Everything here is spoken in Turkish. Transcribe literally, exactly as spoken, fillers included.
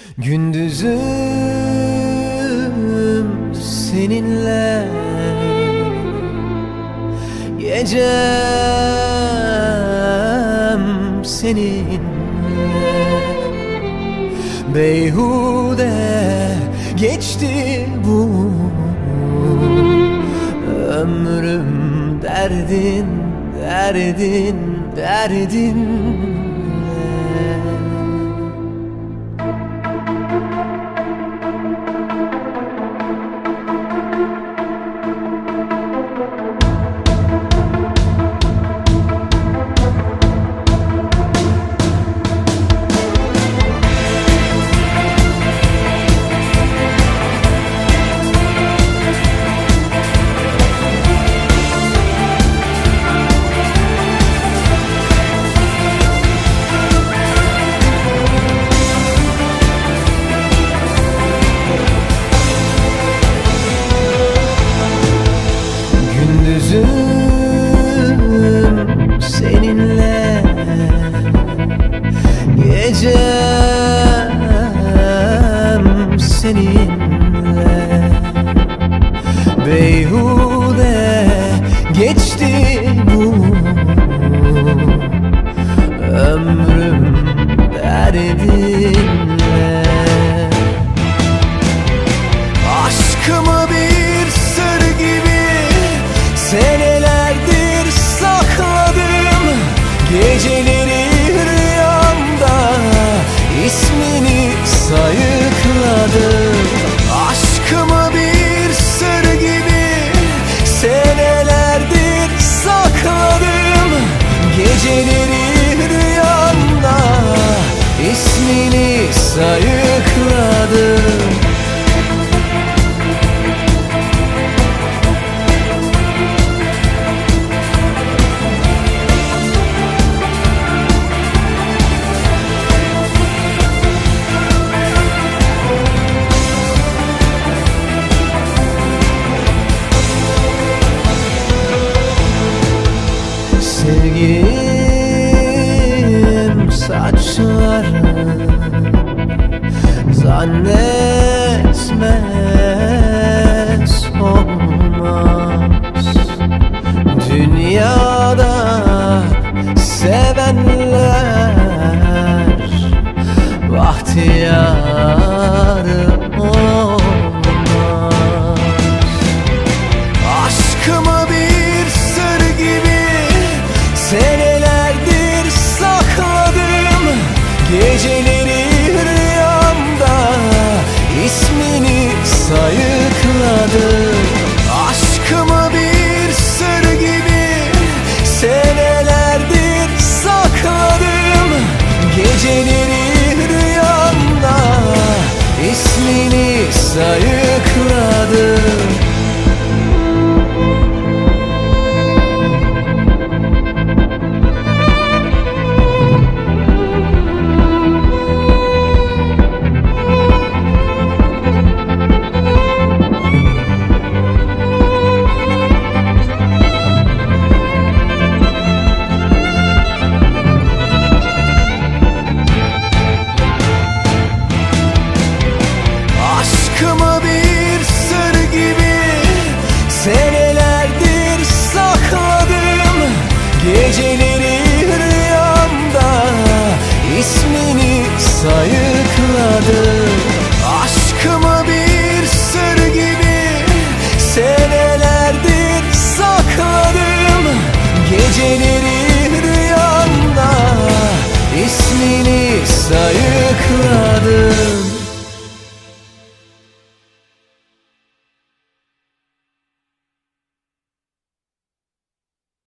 Gündüzüm seninle, gecem seninle. Beyhude geçti bu ömrüm, derdin, derdin, derdinle. Gündüzüm seninle, gecem seninle. Beyhude geçti bu ömrüm, derdinle. Aşkımı bir sır gibi senelerdir sakladım. Geceleri rüyamda ismini sayıkladım. Aşkımı bir sır gibi senelerdir sakladım. Geceleri rüyamda ismini sayıkladım. Sevgilim saçları zannetmez olmaz. Dünyada sevenler bahtiyar